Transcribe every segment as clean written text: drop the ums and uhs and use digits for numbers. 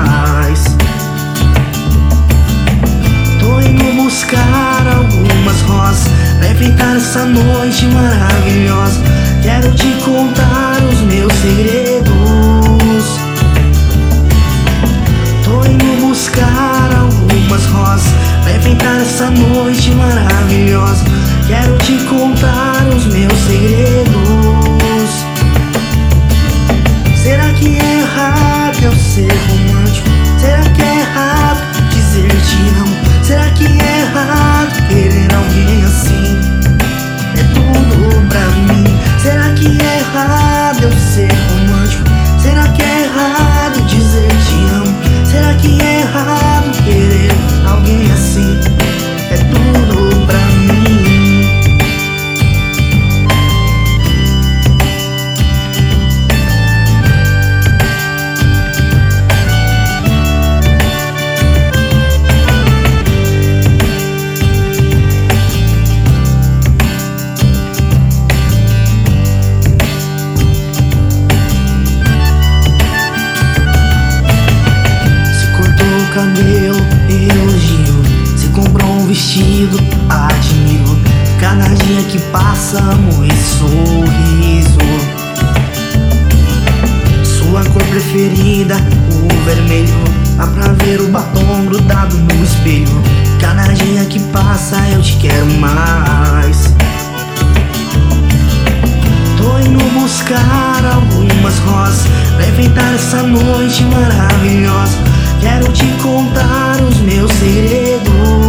mais. Tô indo buscar algumas rosas pra enfeitar essa noite maravilhosa. Quero te contar os meus segredos. Tô indo buscar algumas rosas pra enfeitar essa noite maravilhosa. Quero te contar os meus segredos. Será que é errado eu ser romântico? Será que é errado dizer te amo? Será que é errado querer alguém assim? É tudo pra mim. Será que é errado eu ser romântico? Será que é errado dizer te amo? Será que é errado querer alguém assim? É tudo pra mim. Cabelo, elogio. Se comprou um vestido, admiro. Cada dia que passa, amor e sorriso. Sua cor preferida, o vermelho. Dá pra ver o batom grudado no espelho. Cada dia que passa, eu te quero mais. Tô indo buscar algumas rosas pra enfeitar essa noite maravilhosa. Quero te contar os meus segredos.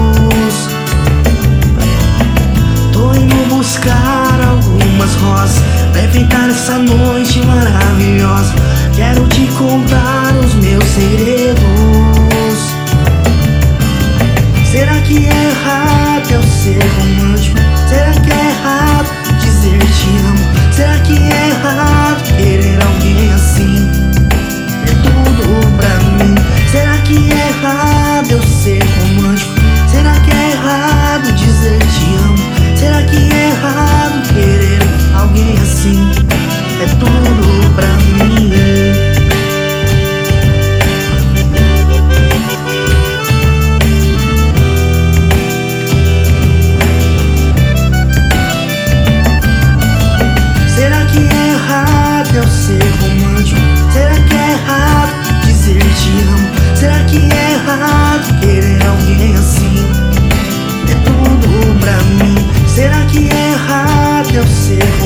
Tô indo buscar algumas rosas pra enfeitar essa noite maravilhosa. Quero te contar os meus segredos. Será que é errado eu ser romântico? Será que é errado dizer te amo? Será que é errado querer alguém assim? É tudo pra mim. Será que é errado eu ser romântico? Será que é errado dizer te amo? Será que é errado querer alguém assim? É tudo pra mim. Será que é errado eu ser romântico? Será que é errado dizer te amo? Será que é errado querer alguém assim? É tudo pra mim. Será que é errado eu ser